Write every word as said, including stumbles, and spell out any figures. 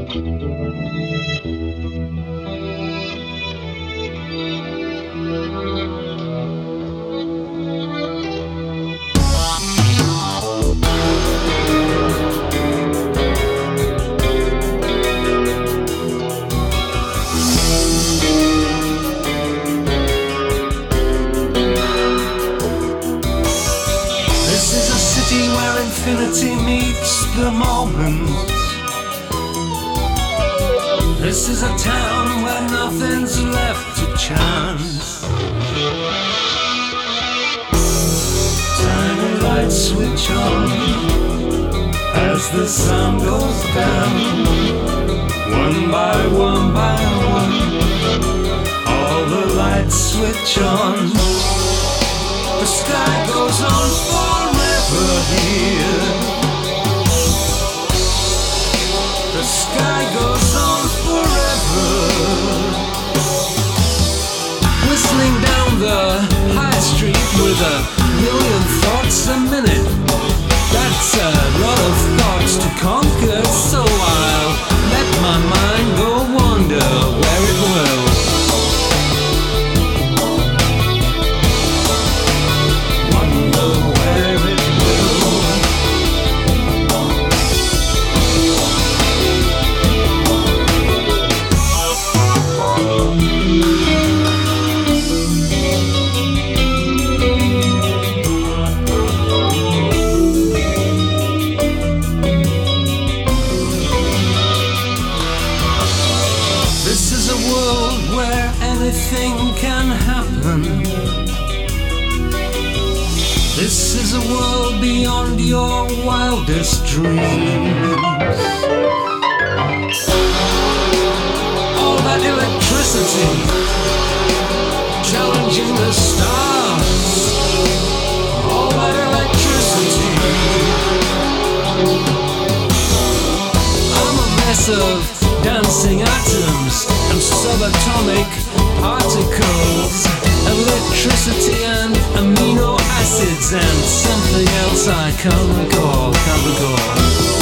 Infinity meets the moment. This is a town where nothing's left to chance. Tiny lights switch on as the sun goes down. One by one by one, all the lights switch on. The sky goes on forever here. The sky goes on forever. Whistling down the high street with a million thoughts a minute. That's a lot of thoughts to conquer, so I'll let my mind go wander where it will. Anything can happen. This is a world beyond your wildest dreams. All that electricity challenging the stars. All that electricity. I'm a mess of dancing atoms and subatomic particles, electricity and amino acids and something else I can't recall, can't recall.